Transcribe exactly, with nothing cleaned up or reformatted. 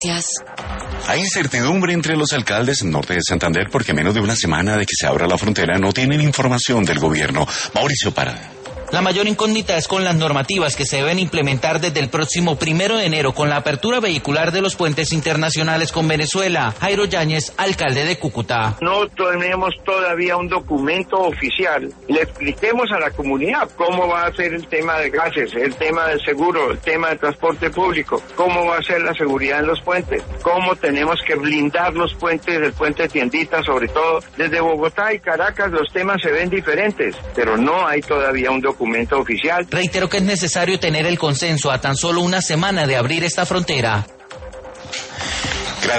Noticias. Hay incertidumbre entre los alcaldes en norte de Santander porque a menos de una semana de que se abra la frontera no tienen información del gobierno. Mauricio Parada. La mayor incógnita es con las normativas que se deben implementar desde el próximo primero de enero con la apertura vehicular de los puentes internacionales con Venezuela. Jairo Yáñez, alcalde de Cúcuta. No tenemos todavía un documento oficial. Le expliquemos a la comunidad cómo va a ser el tema de gases, el tema del seguro, el tema del transporte público, cómo va a ser la seguridad en los puentes, cómo tenemos que blindar los puentes, el puente Tiendita sobre todo. Desde Bogotá y Caracas los temas se ven diferentes, pero no hay todavía un documento documento oficial. Reitero que es necesario tener el consenso a tan solo una semana de abrir esta frontera.